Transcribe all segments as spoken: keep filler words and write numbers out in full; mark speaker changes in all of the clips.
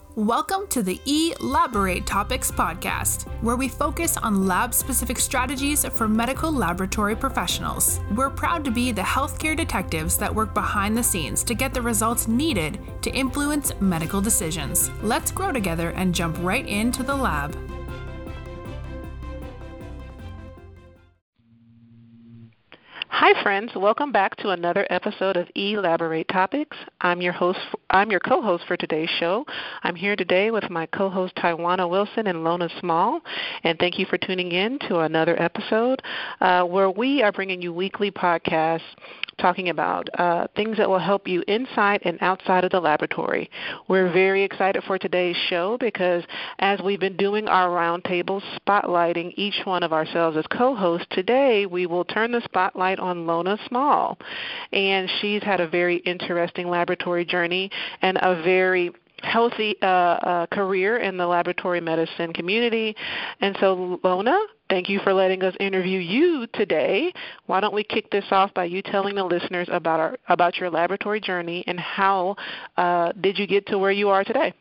Speaker 1: Welcome to the Elaborate Topics podcast, where we focus on lab-specific strategies for medical laboratory professionals. We're proud to be the healthcare detectives that work behind the scenes to get the results needed to influence medical decisions. Let's grow together and jump right into the lab.
Speaker 2: Hi friends, welcome back to another episode of Elaborate Topics. I'm your host, I'm your co-host for today's show. I'm here today with my co-host Tywana Wilson and Lona Small, and thank you for tuning in to another episode uh, where we are bringing you weekly podcasts talking about uh, things that will help you inside and outside of the laboratory. We're very excited for today's show because as we've been doing our roundtables spotlighting each one of ourselves as co-hosts, today we will turn the spotlight on Lona Small. And she's had a very interesting laboratory journey and a very healthy uh, uh, career in the laboratory medicine community. And so, Lona, thank you for letting us interview you today. Why don't we kick this off by you telling the listeners about our about your laboratory journey and how uh, did you get to where you are today?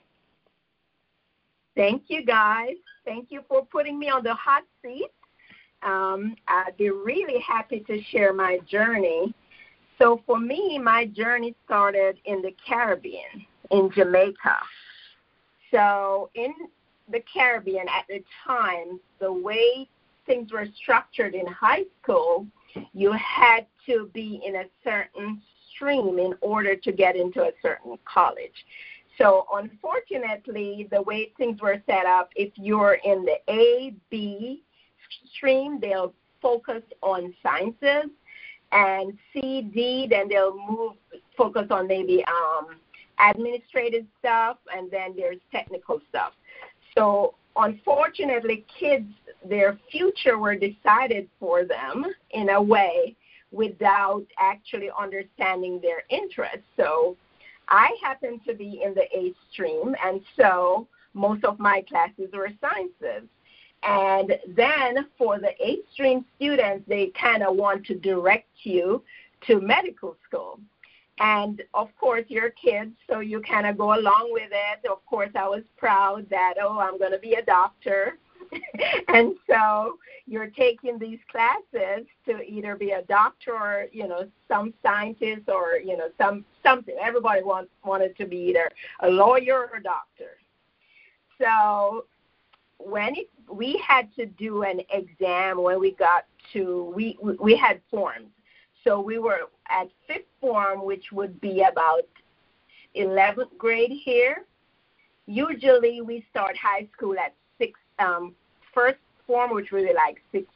Speaker 3: Thank you, guys. Thank you for putting me on the hot seat. Um, I'd be really happy to share my journey. So for me, my journey started in the Caribbean, in Jamaica. So in the Caribbean at the time, the way things were structured in high school, you had to be in a certain stream in order to get into a certain college. So unfortunately, the way things were set up, if you're in the A, B stream, they'll focus on sciences, and C, D, then they'll move, focus on maybe um, administrative stuff, and then there's technical stuff. So unfortunately, kids, their future were decided for them in a way without actually understanding their interests. So I happened to be in the A stream, and so most of my classes were sciences. And then for the A stream students, they kind of want to direct you to medical school. And, of course, you're kids, so you kind of go along with it. Of course, I was proud that, oh, I'm going to be a doctor. And so you're taking these classes to either be a doctor or, you know, some scientist or, you know, some something. Everybody want, wanted to be either a lawyer or a doctor. So when it, we had to do an exam when we got to, we, we had forms. So we were at fifth form, which would be about eleventh grade here. Usually we start high school at sixth, um, first form, which would be like sixth,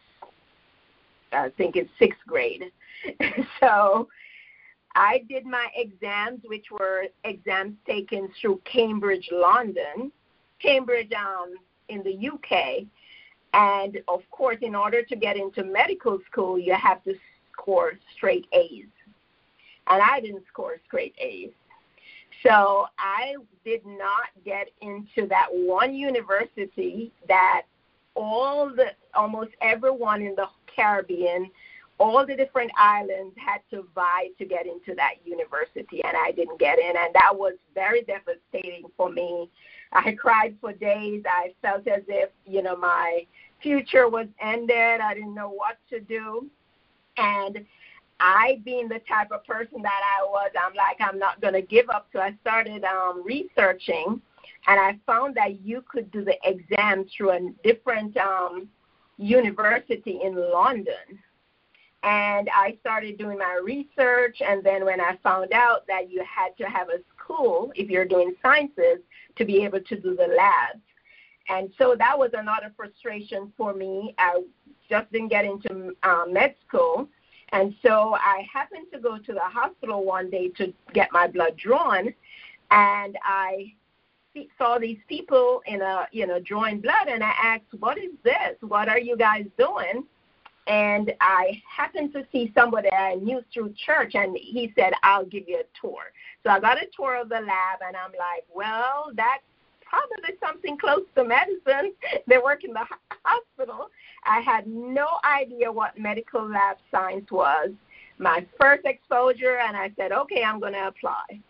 Speaker 3: I think it's sixth grade. So I did my exams, which were exams taken through Cambridge, London, Cambridge um, in the U K. And, of course, in order to get into medical school, you have to score straight A's. And I didn't score straight A's. So I did not get into that one university that all the, almost everyone in the Caribbean, all the different islands had to vie to get into that university, and I didn't get in. And that was very devastating for me. I cried for days. I felt as if, you know, my future was ended. I didn't know what to do. And I, being the type of person that I was, I'm like, I'm not going to give up. So I started um, researching, and I found that you could do the exam through a different um, university in London. And I started doing my research, and then when I found out that you had to have a school, if you're doing sciences, to be able to do the labs. And so that was another frustration for me. I just didn't get into um, med school. And so I happened to go to the hospital one day to get my blood drawn, and I saw these people in a, you know, drawing blood, and I asked, what is this? What are you guys doing? And I happened to see somebody I knew through church, and he said, I'll give you a tour. So I got a tour of the lab, and I'm like, well, that's probably something close to medicine. They work in the hospital. I had no idea what medical lab science was. My first exposure, and I said, okay, I'm going to apply.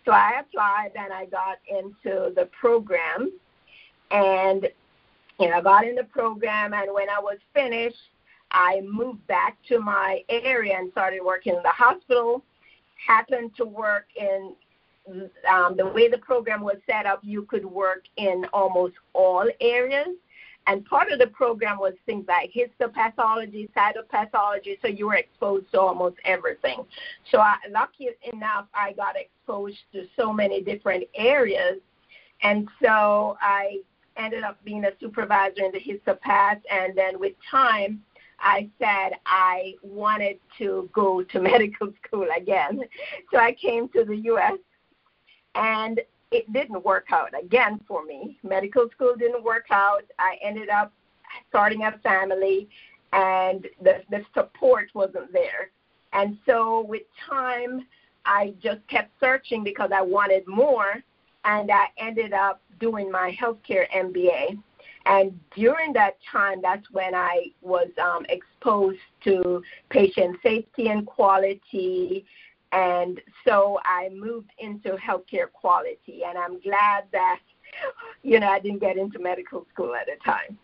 Speaker 3: So I applied and I got into the program. And, you know, I got in the program, and when I was finished, I moved back to my area and started working in the hospital. Happened to work in, um, the way the program was set up, you could work in almost all areas. And part of the program was things like histopathology, cytopathology, so you were exposed to almost everything. So I, lucky enough, I got exposed to so many different areas. And so I ended up being a supervisor in the histopath, and then with time, I said I wanted to go to medical school again. So I came to the U S, and it didn't work out again for me. Medical school didn't work out. I ended up starting a family, and the, the support wasn't there. And so with time, I just kept searching because I wanted more, and I ended up doing my healthcare M B A. And during that time, that's when I was um, exposed to patient safety and quality. And so I moved into healthcare quality. And I'm glad that, you know, I didn't get into medical school at the time.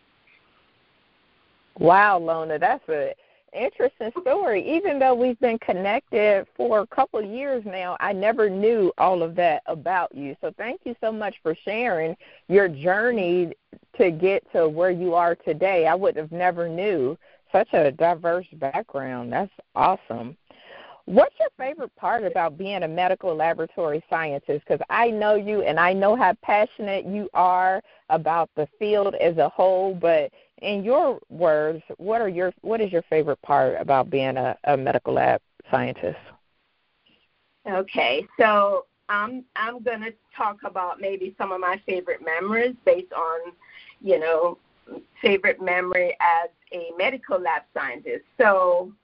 Speaker 4: Wow, Lona, that's an interesting story. Even though we've been connected for a couple of years now, I never knew all of that about you. So thank you so much for sharing your journey to get to where you are today. I would have never knew such a diverse background. That's awesome. What's your favorite part about being a medical laboratory scientist? Because I know you, and I know how passionate you are about the field as a whole, but in your words, what are your what is your favorite part about being a, a medical lab scientist?
Speaker 3: Okay, so I'm I'm going to talk about maybe some of my favorite memories based on, you know, favorite memory as a medical lab scientist. So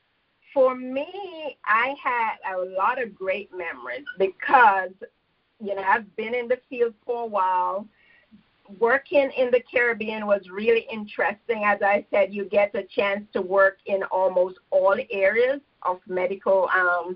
Speaker 3: for me, I had a lot of great memories because, you know, I've been in the field for a while. Working in the Caribbean was really interesting. As I said, you get a chance to work in almost all areas of medical um,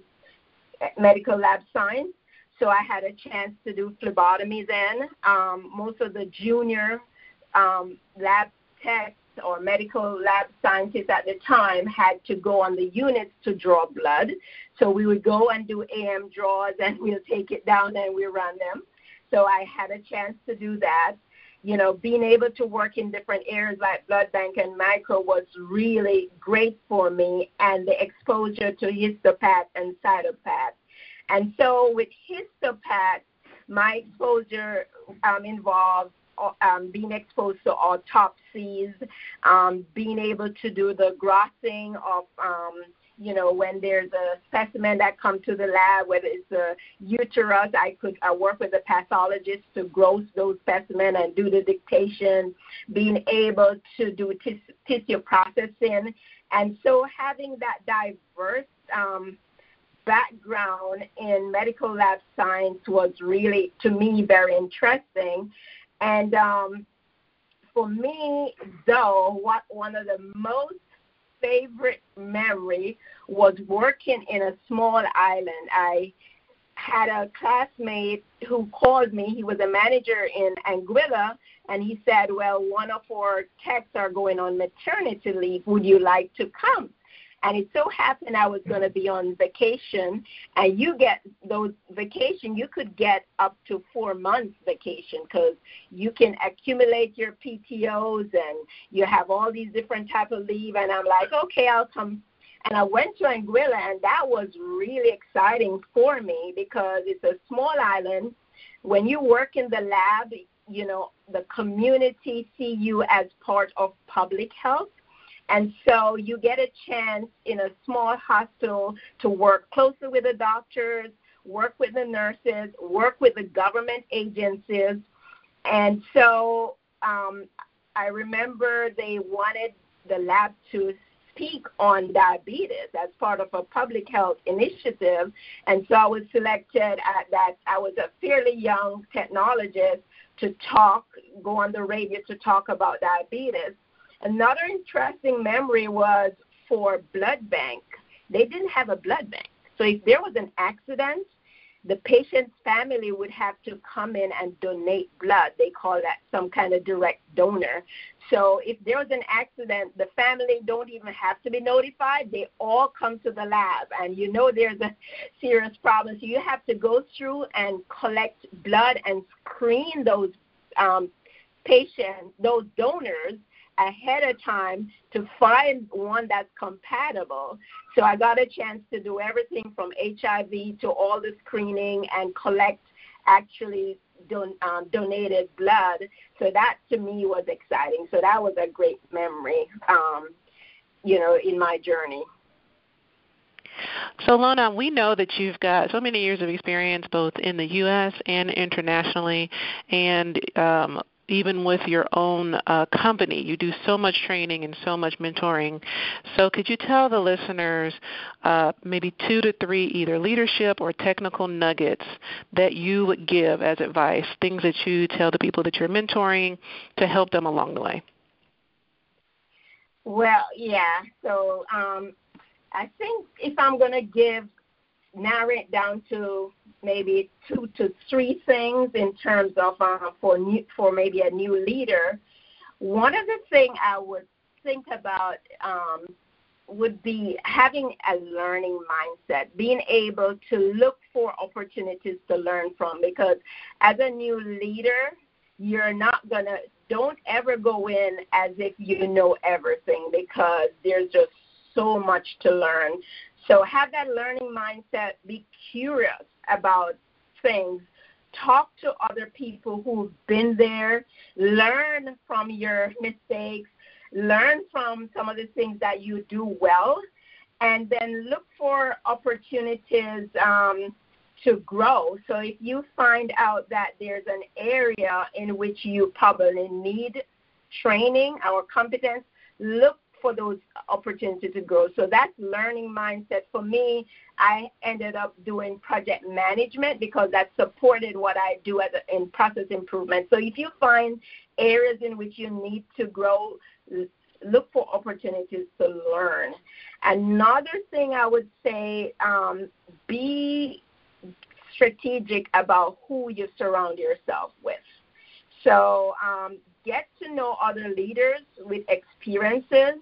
Speaker 3: medical lab science. So I had a chance to do phlebotomy then. Um, most of the junior um, lab techs or medical lab scientists at the time had to go on the units to draw blood. So we would go and do A M draws, and we'll take it down and we'll run them. So I had a chance to do that. You know, being able to work in different areas like blood bank and micro was really great for me, and the exposure to histopath and cytopath. And so with histopath, my exposure um, involved um, being exposed to autopsies, um, being able to do the grossing of, um, you know, when there's a specimen that comes to the lab, whether it's a uterus, I could I work with a pathologist to gross those specimens and do the dictation, being able to do tis- tissue processing. And so having that diverse um, background in medical lab science was really, to me, very interesting. And um, for me, though, what one of the most favorite memory was working in a small island. I had a classmate who called me. He was a manager in Anguilla, and he said, well, one of our techs are going on maternity leave. Would you like to come? And it so happened I was going to be on vacation, and you get those vacation, you could get up to four months vacation because you can accumulate your P T Os and you have all these different type of leave. And I'm like, okay, I'll come. And I went to Anguilla, and that was really exciting for me because it's a small island. When you work in the lab, you know, the community see you as part of public health. And so you get a chance in a small hospital to work closely with the doctors, work with the nurses, work with the government agencies. And so um, I remember they wanted the lab to speak on diabetes as part of a public health initiative. And so I was selected at that. I was a fairly young technologist to talk, go on the radio to talk about diabetes. Another interesting memory was for blood bank. They didn't have a blood bank. So if there was an accident, the patient's family would have to come in and donate blood. They call that some kind of direct donor. So if there's an accident, the family don't even have to be notified. They all come to the lab, and you know there's a serious problem. So you have to go through and collect blood and screen those um, patients, those donors, ahead of time to find one that's compatible. So I got a chance to do everything from H I V to all the screening and collect actually don- um, donated blood. So that to me was exciting. So that was a great memory, um, you know, in my journey.
Speaker 2: So, Lona, we know that you've got so many years of experience both in the U S and internationally, and um, even with your own uh, company. You do so much training and so much mentoring. So could you tell the listeners uh, maybe two to three either leadership or technical nuggets that you would give as advice, things that you tell the people that you're mentoring to help them along the way?
Speaker 3: Well, yeah. So um, I think if I'm going to give, narrow it down to maybe two to three things in terms of uh, for new, for maybe a new leader, one of the things I would think about um, would be having a learning mindset, being able to look for opportunities to learn from, because as a new leader, you're not going to, don't ever go in as if you know everything, because there's just so much to learn. So have that learning mindset, be curious about things, talk to other people who've been there, learn from your mistakes, learn from some of the things that you do well, and then look for opportunities um, to grow. So if you find out that there's an area in which you probably need training or competence, look for those opportunities to grow. So that's learning mindset. For me, I ended up doing project management because that supported what I do as a, in process improvement. So if you find areas in which you need to grow, look for opportunities to learn. Another thing I would say, um, be strategic about who you surround yourself with. So um, get to know other leaders with experiences.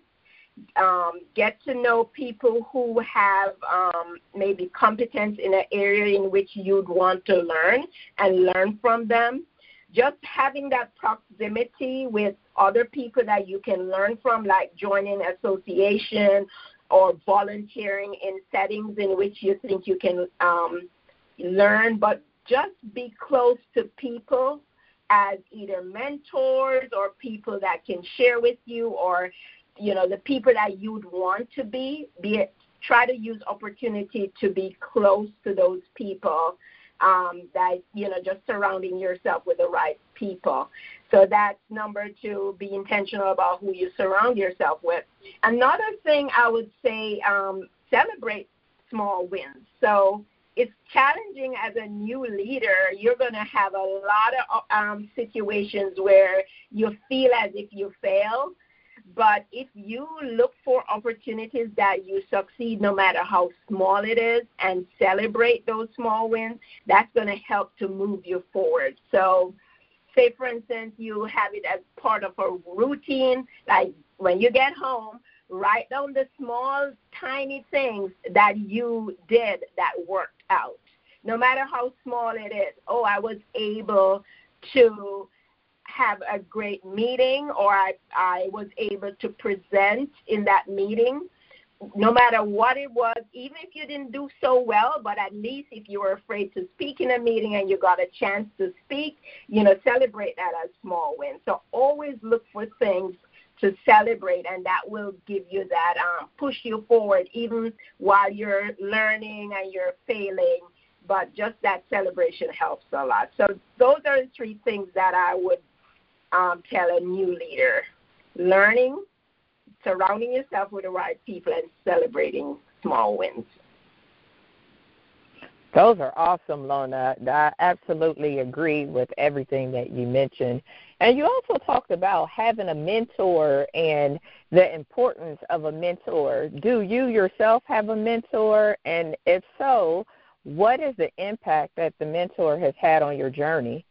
Speaker 3: Um, get to know people who have um, maybe competence in an area in which you'd want to learn and learn from them. Just having that proximity with other people that you can learn from, like joining association or volunteering in settings in which you think you can um, learn, but just be close to people as either mentors or people that can share with you, or you know, the people that you'd want to be, be it, try to use opportunity to be close to those people, um, that, you know, just surrounding yourself with the right people. So that's number two, be intentional about who you surround yourself with. Another thing I would say, um, celebrate small wins. So it's challenging as a new leader. You're going to have a lot of um, situations where you feel as if you fail. But if you look for opportunities that you succeed, no matter how small it is, and celebrate those small wins, that's going to help to move you forward. So say, for instance, you have it as part of a routine, like when you get home, write down the small, tiny things that you did that worked out, no matter how small it is. Oh, I was able to have a great meeting, or I, I was able to present in that meeting. No matter what it was, even if you didn't do so well, but at least if you were afraid to speak in a meeting and you got a chance to speak, you know, celebrate that as small wins. So always look for things to celebrate, and that will give you that, um, push you forward even while you're learning and you're failing. But just that celebration helps a lot. So those are the three things that I would Um, tell a new leader: learning, surrounding yourself with the right people, and celebrating small wins.
Speaker 4: Those are awesome, Lona. I absolutely agree with everything that you mentioned. And you also talked about having a mentor and the importance of a mentor. Do you yourself have a mentor? And if so, what is the impact that the mentor has had on your journey?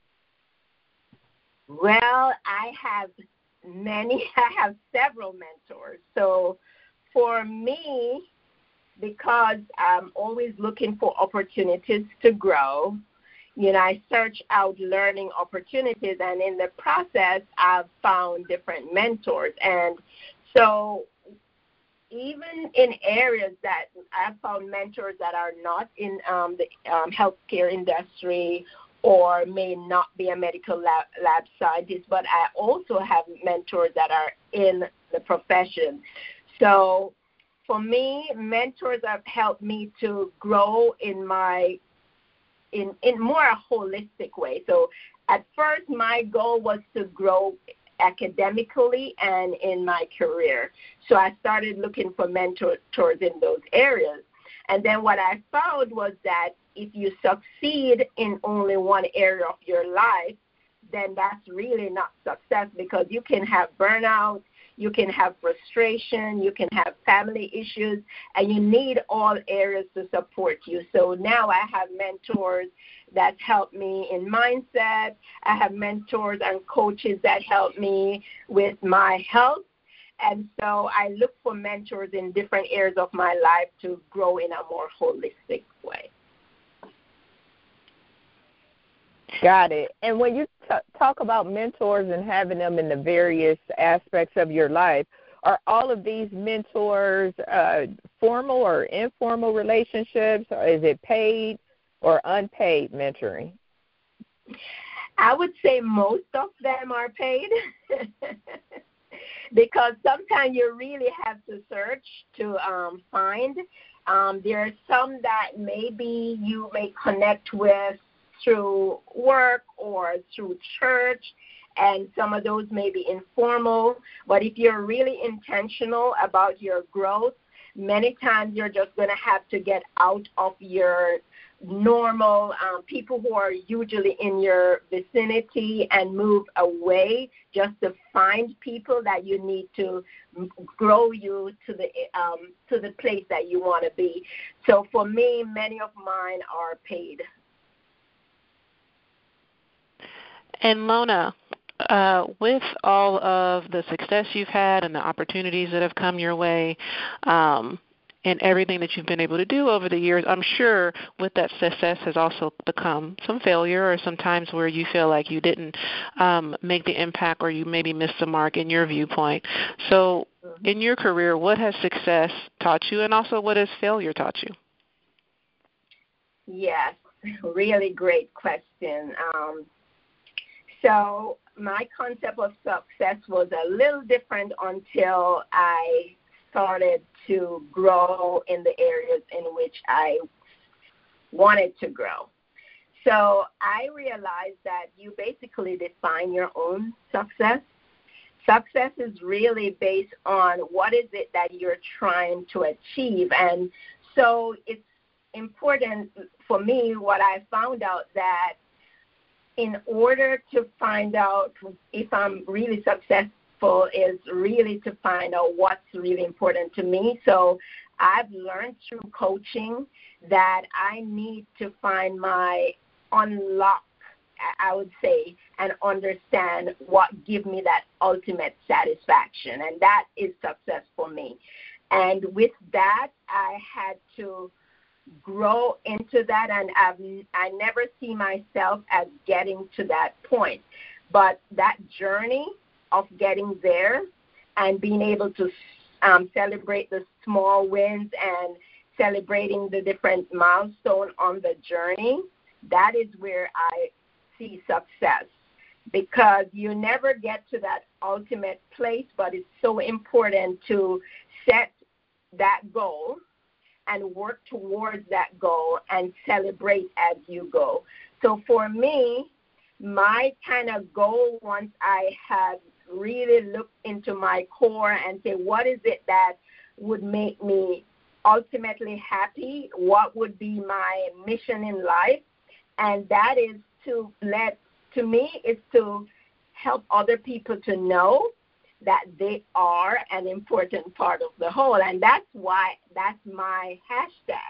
Speaker 3: Well, I have many, I have several mentors. So for me, because I'm always looking for opportunities to grow, you know, I search out learning opportunities, and in the process, I've found different mentors. And so even in areas that I've found mentors that are not in um, the um, healthcare industry or may not be a medical lab, lab scientist, but I also have mentors that are in the profession. So for me, mentors have helped me to grow in my in, in more a holistic way. So at first, my goal was to grow academically and in my career. So I started looking for mentors in those areas. And then what I found was that if you succeed in only one area of your life, then that's really not success, because you can have burnout, you can have frustration, you can have family issues, and you need all areas to support you. So now I have mentors that help me in mindset. I have mentors and coaches that help me with my health. And so I look for mentors in different areas of my life to grow in a more holistic way.
Speaker 4: Got it. And when you t- talk about mentors and having them in the various aspects of your life, are all of these mentors uh, formal or informal relationships, or is it paid or unpaid mentoring?
Speaker 3: I would say most of them are paid because sometimes you really have to search to um, find. Um, there are some that maybe you may connect with through work or through church, and some of those may be informal. But if you're really intentional about your growth, many times you're just going to have to get out of your normal um, people who are usually in your vicinity and move away just to find people that you need to grow you to the um, to the place that you want to be. So for me, many of mine are paid.
Speaker 2: And Lona, uh, with all of the success you've had and the opportunities that have come your way, um, and everything that you've been able to do over the years, I'm sure with that success has also become some failure, or some times where you feel like you didn't um, make the impact, or you maybe missed the mark in your viewpoint. So in your career, what has success taught you, and also what has failure taught you?
Speaker 3: Yes, really great question. Um, so my concept of success was a little different until I started to grow in the areas in which I wanted to grow. So I realized that you basically define your own success. Success is really based on what is it that you're trying to achieve. And so it's important for me, what I found out, that in order to find out if I'm really successful is really to find out what's really important to me. So I've learned through coaching that I need to find my unlock, I would say, and understand what gives me that ultimate satisfaction. And that is success for me. And with that, I had to grow into that, and I've, I never see myself as getting to that point. But that journey of getting there and being able to um, celebrate the small wins and celebrating the different milestones on the journey, that is where I see success. Because you never get to that ultimate place, but it's so important to set that goal and work towards that goal and celebrate as you go. So for me, my kind of goal, once I had really looked into my core and say, what is it that would make me ultimately happy? What would be my mission in life? And that is to let, to me, is to help other people to know that they are an important part of the whole. And that's why, that's my hashtag.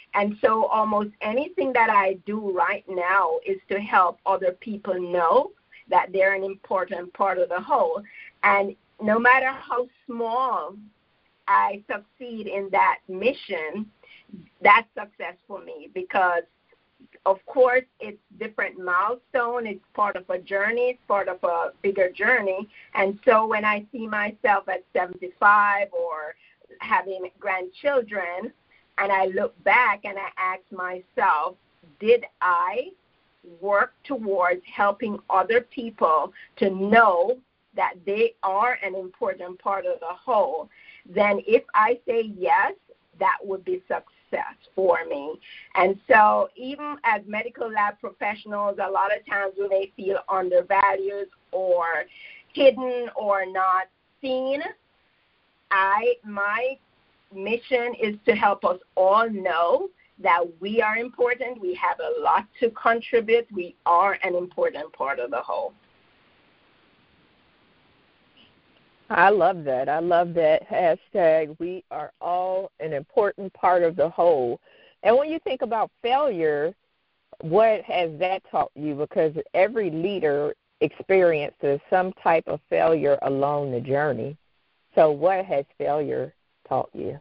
Speaker 3: And so almost anything that I do right now is to help other people know that they're an important part of the whole. And no matter how small I succeed in that mission, that's success for me, because of course it's different milestone, it's part of a journey, it's part of a bigger journey. And so when I see myself at seventy-five or having grandchildren, and I look back and I ask myself, did I work towards helping other people to know that they are an important part of the whole? Then if I say yes, that would be success for me. And so even as medical lab professionals, a lot of times we may feel undervalued or hidden or not seen. I my mission is to help us all know that we are important. We have a lot to contribute. We are an important part of the whole.
Speaker 4: I love that. I love that hashtag, we are all an important part of the whole. And when you think about failure, what has that taught you? Because every leader experiences some type of failure along the journey. So what has failure taught you?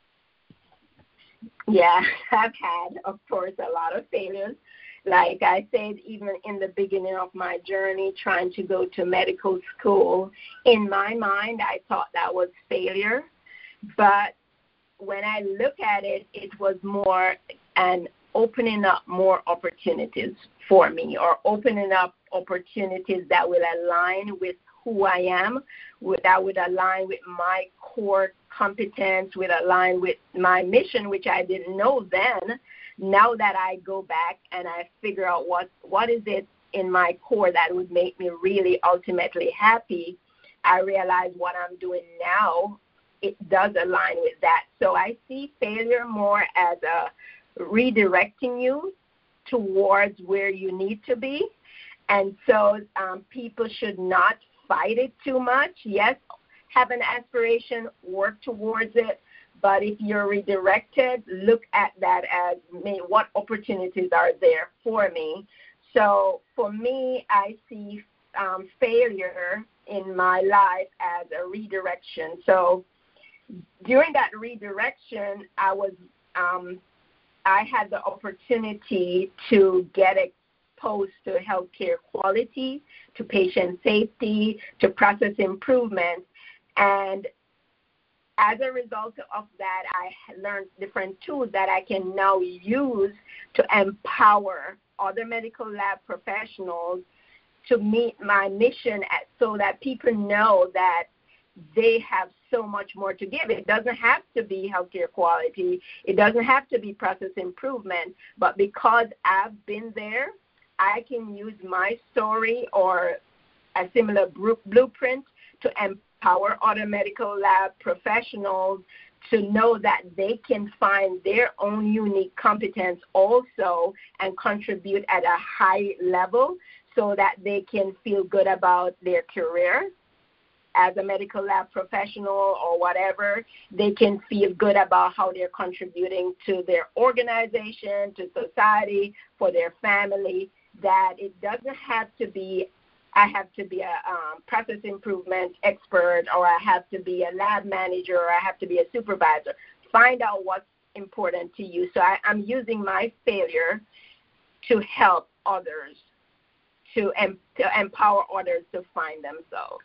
Speaker 3: Yeah, I've had, of course, a lot of failures. Like I said, even in the beginning of my journey, trying to go to medical school, in my mind, I thought that was failure. But when I look at it, it was more an opening up more opportunities for me, or opening up opportunities that will align with who I am, that would align with my core competence, would align with my mission, which I didn't know then. Now that I go back and I figure out what, what is it in my core that would make me really ultimately happy, I realize what I'm doing now, it does align with that. So I see failure more as a redirecting you towards where you need to be. And so um, people should not fight it too much. Yes, have an aspiration, work towards it. But if you're redirected, look at that as me, what opportunities are there for me. So for me, I see um, failure in my life as a redirection. So during that redirection, I was um, I had the opportunity to get exposed to healthcare quality, to patient safety, to process improvement, and as a result of that, I learned different tools that I can now use to empower other medical lab professionals to meet my mission at, so that people know that they have so much more to give. It doesn't have to be healthcare quality. It doesn't have to be process improvement. But because I've been there, I can use my story or a similar blueprint to empower Empower other medical lab professionals to know that they can find their own unique competence also and contribute at a high level so that they can feel good about their career as a medical lab professional or whatever. They can feel good about how they're contributing to their organization, to society, for their family, that it doesn't have to be I have to be a um, process improvement expert, or I have to be a lab manager, or I have to be a supervisor. Find out what's important to you. So I, I'm using my failure to help others, to, em- to empower others to find themselves.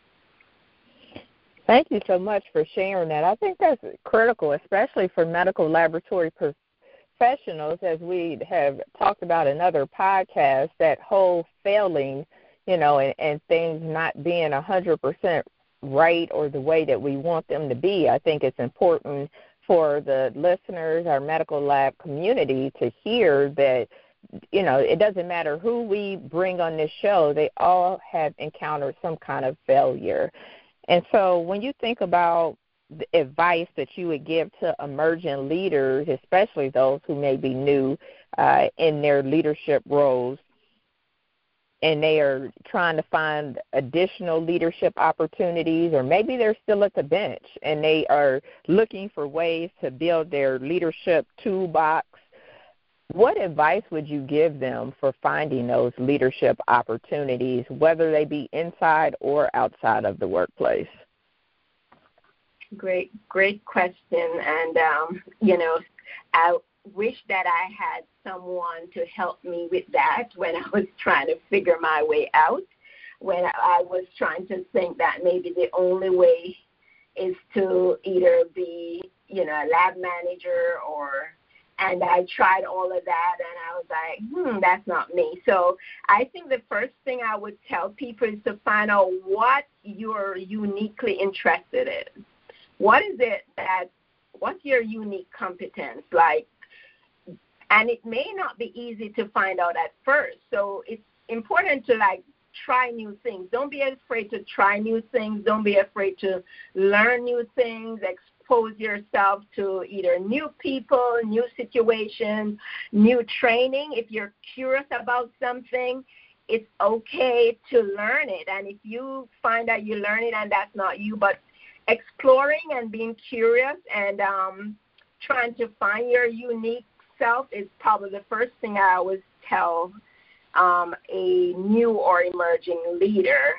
Speaker 4: Thank you so much for sharing that. I think that's critical, especially for medical laboratory professionals, as we have talked about in other podcasts, that whole failing, you know, and, and things not being one hundred percent right or the way that we want them to be. I think it's important for the listeners, our medical lab community, to hear that, you know, it doesn't matter who we bring on this show, they all have encountered some kind of failure. And so when you think about the advice that you would give to emerging leaders, especially those who may be new uh, in their leadership roles, and they are trying to find additional leadership opportunities, or maybe they're still at the bench and they are looking for ways to build their leadership toolbox, what advice would you give them for finding those leadership opportunities, whether they be inside or outside of the workplace?
Speaker 3: Great, great question. And, um, you know, I wish that I had someone to help me with that when I was trying to figure my way out, when I was trying to think that maybe the only way is to either be, you know, a lab manager or, and I tried all of that and I was like, hmm, that's not me. So I think the first thing I would tell people is to find out what you're uniquely interested in. What is it that, what's your unique competence? Like, and it may not be easy to find out at first. So it's important to, like, try new things. Don't be afraid to try new things. Don't be afraid to learn new things, expose yourself to either new people, new situations, new training. If you're curious about something, it's okay to learn it. And if you find that you learn it and that's not you, but exploring and being curious and um, trying to find your unique self is probably the first thing I always tell um, a new or emerging leader.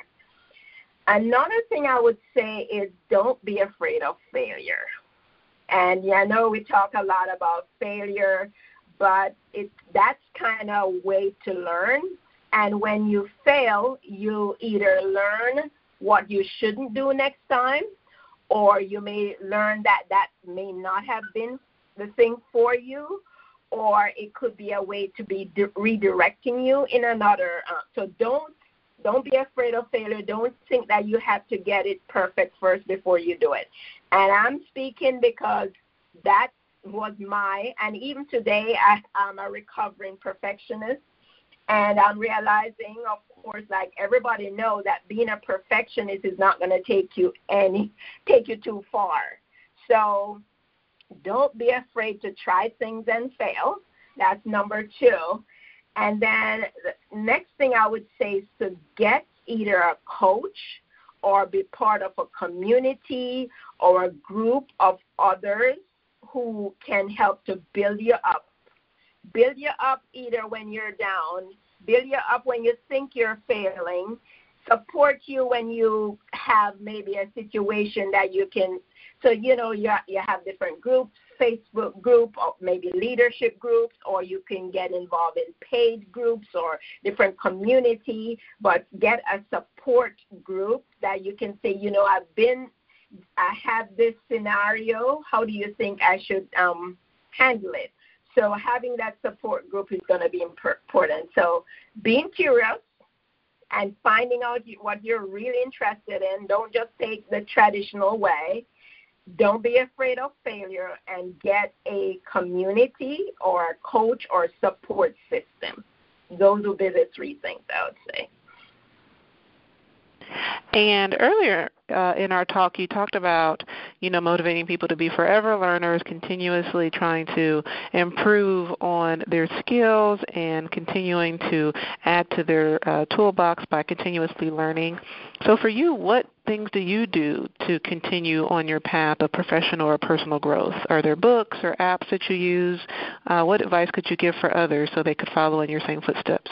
Speaker 3: Another thing I would say is don't be afraid of failure. And yeah, I know we talk a lot about failure, but it, that's kind of a way to learn. And when you fail, you either learn what you shouldn't do next time, or you may learn that that may not have been the thing for you, or it could be a way to be di- redirecting you in another. Uh, so don't don't be afraid of failure. Don't think that you have to get it perfect first before you do it. And I'm speaking because that was my, and even today I, I'm a recovering perfectionist. And I'm realizing, of course, like everybody knows, that being a perfectionist is not going to take you any, take you too far. So don't be afraid to try things and fail. That's number two. And then the next thing I would say is to get either a coach or be part of a community or a group of others who can help to build you up. Build you up either when you're down, build you up when you think you're failing, support you when you have maybe a situation that you can, so, you know, you, you have different groups, Facebook group, or maybe leadership groups, or you can get involved in paid groups or different community, but get a support group that you can say, you know, I've been, I have this scenario, how do you think I should um, handle it? So having that support group is going to be important. So being curious and finding out what you're really interested in. Don't just take the traditional way. Don't be afraid of failure, and get a community or a coach or support system. Those would be the three things I would say.
Speaker 2: And earlier uh, in our talk, you talked about, you know, motivating people to be forever learners, continuously trying to improve on their skills and continuing to add to their uh, toolbox by continuously learning. So for you, what things do you do to continue on your path of professional or personal growth? Are there books or apps that you use? Uh, what advice could you give for others so they could follow in your same footsteps?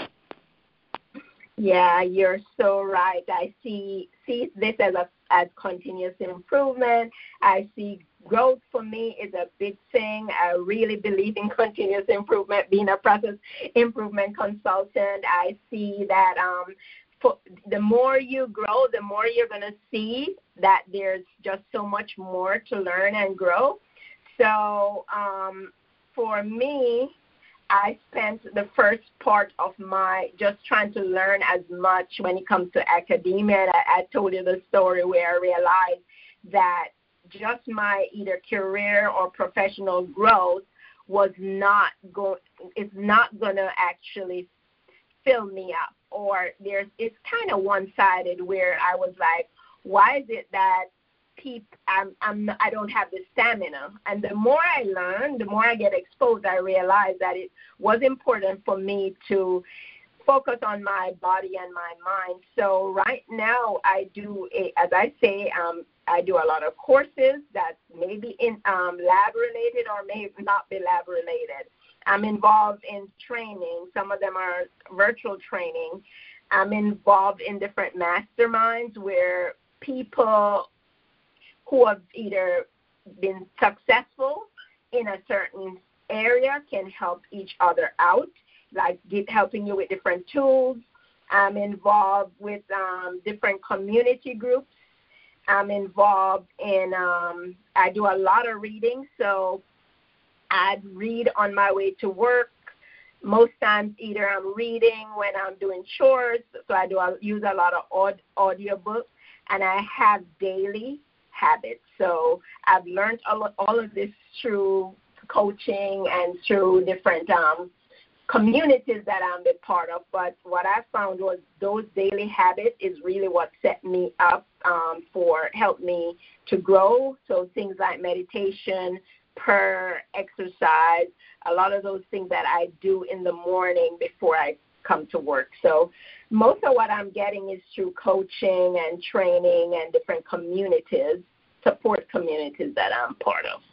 Speaker 3: Yeah, you're so right. I see see this as a as continuous improvement. I see growth for me is a big thing. I really believe in continuous improvement. Being a process improvement consultant, I see that um, for, the more you grow, the more you're going to see that there's just so much more to learn and grow. So um, for me, I spent the first part of my just trying to learn as much when it comes to academia. And I, I told you the story where I realized that just my either career or professional growth was not going, it's not going to actually fill me up. Or there's, it's kind of one-sided where I was like, why is it that People, I'm, I'm, I don't have the stamina. And the more I learn, the more I get exposed, I realize that it was important for me to focus on my body and my mind. So right now I do, a, as I say, um, I do a lot of courses that may be in um, lab related or may not be lab related. I'm involved in training. Some of them are virtual training. I'm involved in different masterminds where people who have either been successful in a certain area can help each other out, like get, helping you with different tools. I'm involved with um, different community groups. I'm involved in, um, I do a lot of reading, so I read on my way to work. Most times either I'm reading when I'm doing chores, so I do I use a lot of aud- audio books, and I have daily habits. So I've learned all of, all of this through coaching and through different um, communities that I'm a part of. But what I found was those daily habits is really what set me up um, for, helped me to grow. So things like meditation, prayer, exercise, a lot of those things that I do in the morning before I come to work. So most of what I'm getting is through coaching and training and different communities, support communities that I'm part of.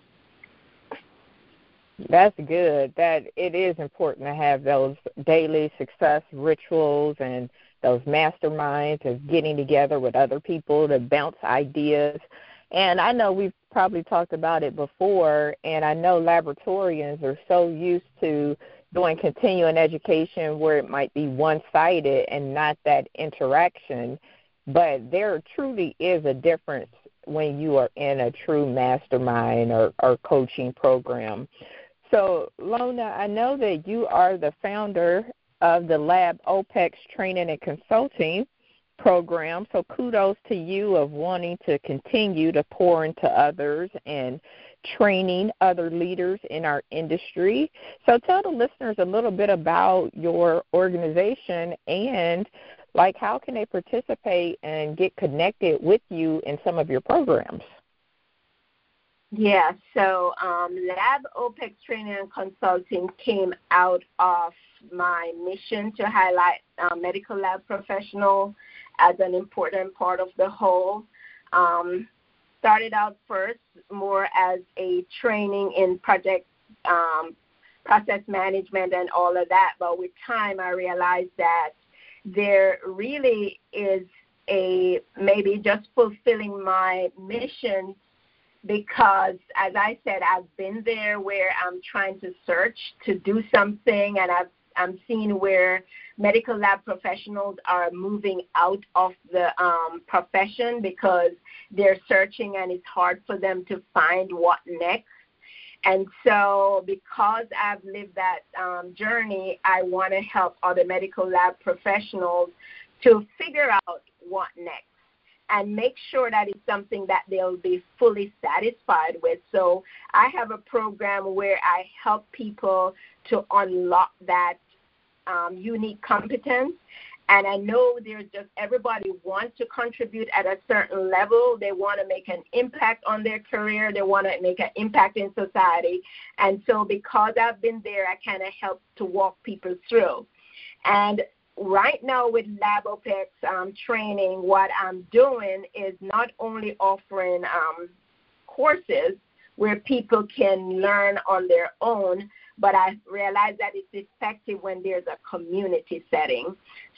Speaker 4: That's good. That it is important to have those daily success rituals and those masterminds of getting together with other people to bounce ideas. And I know we've probably talked about it before, and I know laboratorians are so used to doing continuing education where it might be one-sided and not that interaction. But there truly is a difference when you are in a true mastermind or, or coaching program. So, Lona, I know that you are the founder of the Lab OPEX Training and Consulting program, so kudos to you of wanting to continue to pour into others and training other leaders in our industry. So tell the listeners a little bit about your organization and, like, how can they participate and get connected with you in some of your programs?
Speaker 3: Yeah, so um, Lab OPEX Training and Consulting came out of my mission to highlight uh, medical lab professionals as an important part of the whole. Um, started out first more as a training in project um, process management and all of that, but with time I realized that there really is a maybe just fulfilling my mission, because, as I said, I've been there where I'm trying to search to do something, and I've, I'm seeing where medical lab professionals are moving out of the um, profession because they're searching and it's hard for them to find what next. And so because I've lived that um, journey, I want to help other medical lab professionals to figure out what next and make sure that it's something that they'll be fully satisfied with. So I have a program where I help people to unlock that um, unique competence. And I know there's just everybody wants to contribute at a certain level. They want to make an impact on their career. They want to make an impact in society. And so because I've been there, I kind of help to walk people through. And right now with Lab OPEX um, training, what I'm doing is not only offering um, courses where people can learn on their own, but I realize that it's effective when there's a community setting.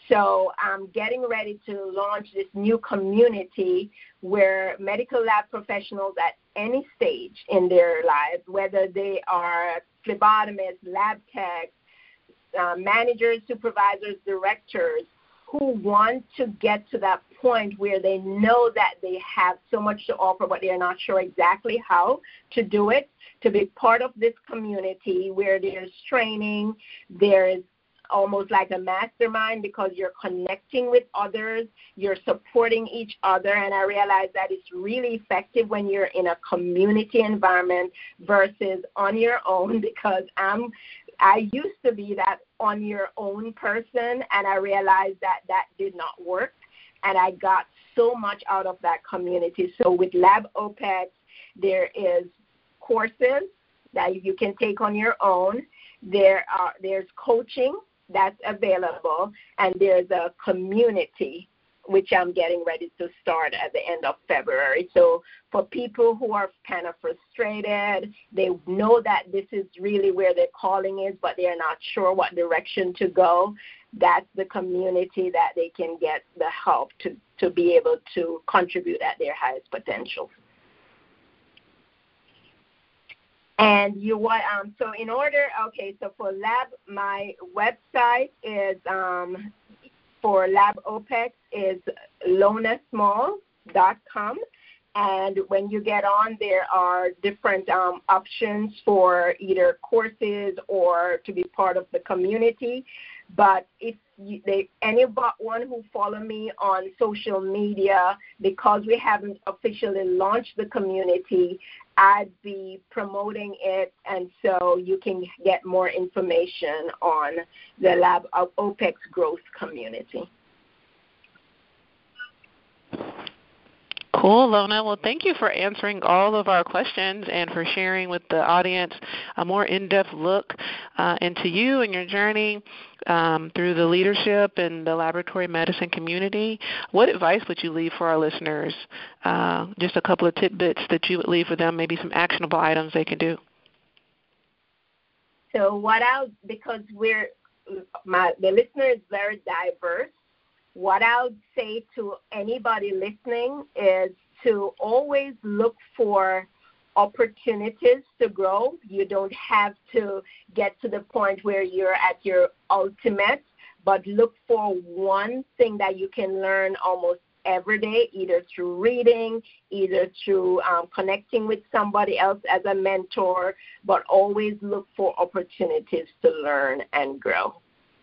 Speaker 3: So I'm getting ready to launch this new community where medical lab professionals at any stage in their lives, whether they are phlebotomists, lab techs, Uh, managers, supervisors, directors who want to get to that point where they know that they have so much to offer, but they're not sure exactly how to do it, to be part of this community where there's training, there's almost like a mastermind because you're connecting with others, you're supporting each other, and I realize that it's really effective when you're in a community environment versus on your own, because I'm I used to be that on your own person, and I realized that that did not work, and I got so much out of that community. So with Lab OPEX, there is courses that you can take on your own. There are there's coaching that's available, and there's a community which I'm getting ready to start at the end of February. So for people who are kind of frustrated, they know that this is really where their calling is, but they're not sure what direction to go, that's the community that they can get the help to, to be able to contribute at their highest potential. And you what? Um, so in order, okay, so for Lab, my website is um, for Lab OPEX is lona small dot com. And when you get on, there are different um, options for either courses or to be part of the community. But if you, they, anyone who follow me on social media, because we haven't officially launched the community, I'd be promoting it, and so you can get more information on the Lab OPEX growth community.
Speaker 2: Cool, Lona. Well, thank you for answering all of our questions and for sharing with the audience a more in-depth look uh, into you and your journey um, through the leadership and the laboratory medicine community. What advice would you leave for our listeners? Uh, just a couple of tidbits that you would leave for them, maybe some actionable items they can do.
Speaker 3: So what I'll, because we're, my, the listener is very diverse, what I would say to anybody listening is to always look for opportunities to grow. You don't have to get to the point where you're at your ultimate, but look for one thing that you can learn almost every day, either through reading, either through um, connecting with somebody else as a mentor, but always look for opportunities to learn and grow.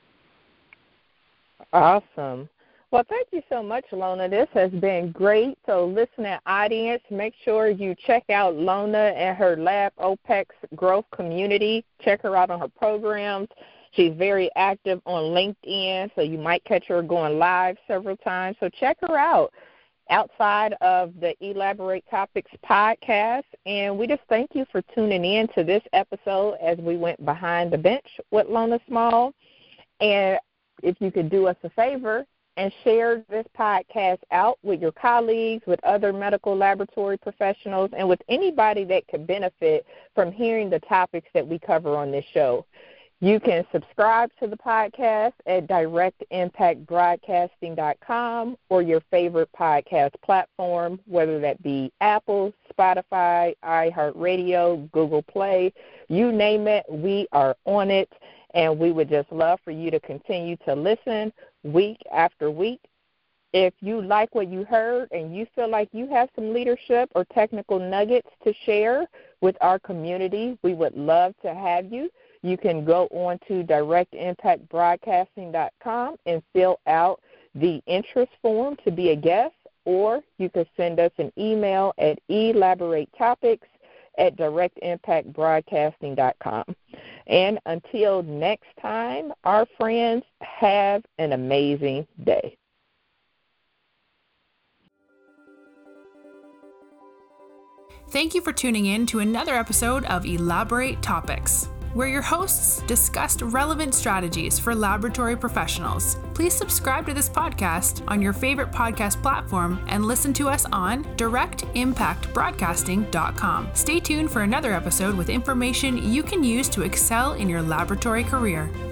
Speaker 4: Awesome. Well, thank you so much, Lona. This has been great. So, listening audience, make sure you check out Lona and her Lab OPEX growth community. Check her out on her programs. She's very active on LinkedIn, so you might catch her going live several times. So check her out outside of the Elaborate Topics podcast. And we just thank you for tuning in to this episode as we went behind the bench with Lona Small. And if you could do us a favor and share this podcast out with your colleagues, with other medical laboratory professionals, and with anybody that could benefit from hearing the topics that we cover on this show. You can subscribe to the podcast at direct impact broadcasting dot com or your favorite podcast platform, whether that be Apple, Spotify, iHeartRadio, Google Play, you name it, we are on it. And we would just love for you to continue to listen week after week. If you like what you heard and you feel like you have some leadership or technical nuggets to share with our community, we would love to have you. You can go on to direct impact broadcasting dot com and fill out the interest form to be a guest, or you could send us an email at elaborate topics at direct impact broadcasting dot com. And until next time, our friends, have an amazing day.
Speaker 1: Thank you for tuning in to another episode of Elaborate Topics, where your hosts discussed relevant strategies for laboratory professionals. Please subscribe to this podcast on your favorite podcast platform and listen to us on direct impact broadcasting dot com. Stay tuned for another episode with information you can use to excel in your laboratory career.